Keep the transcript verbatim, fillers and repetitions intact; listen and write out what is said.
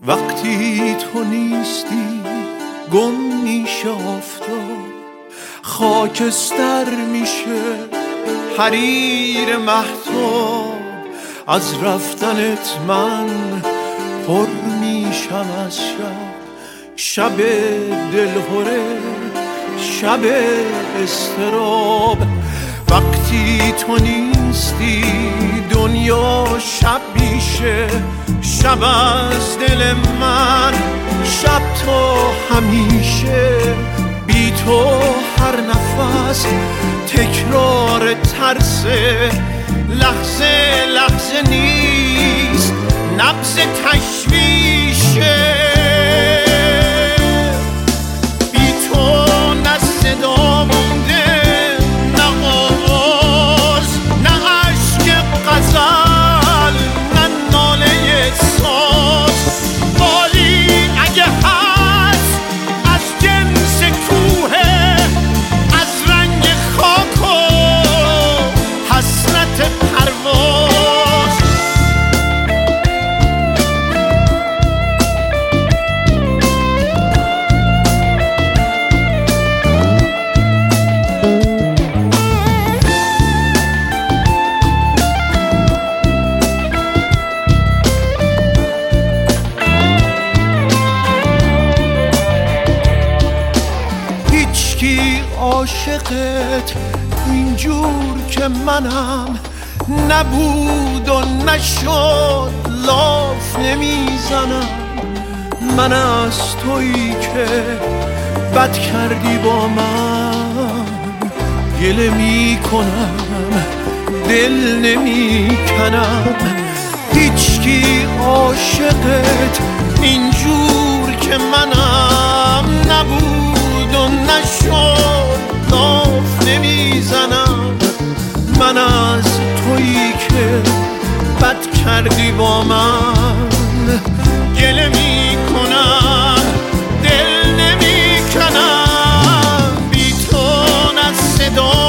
وقتی تو نیستی گم میشه آفتاب، خاکستر میشه حریر مهتاب. از رفتنت من پر میشم از شب، شب دلهره، شب اضطراب. وقتی تو نیستی دنیا شب میشه، شب از دل من، شب تو همیشه. بی تو هر نفس تکرار ترسه، لحظه لحظه نیست نبض تشویشه. بی تو نه صدا مونده، نه آواز، نه عشق غزل، نه ناله ساز. بالی اگه هست از جنس کوه، از رنگ خاک و حسرت پرواز. هیچکی عاشقت اینجور که منم نبود و نشد، لاف نمیزنم. من از تویی که بد کردی با من گله میکنم، دل نمیکنم. هیچکی عاشقت اینجور که منم نبود و نشد، لاف نمیزنم. من از تویی که بد کردی با من گله میکنم، دل نمیکنم. بی تو نه صدا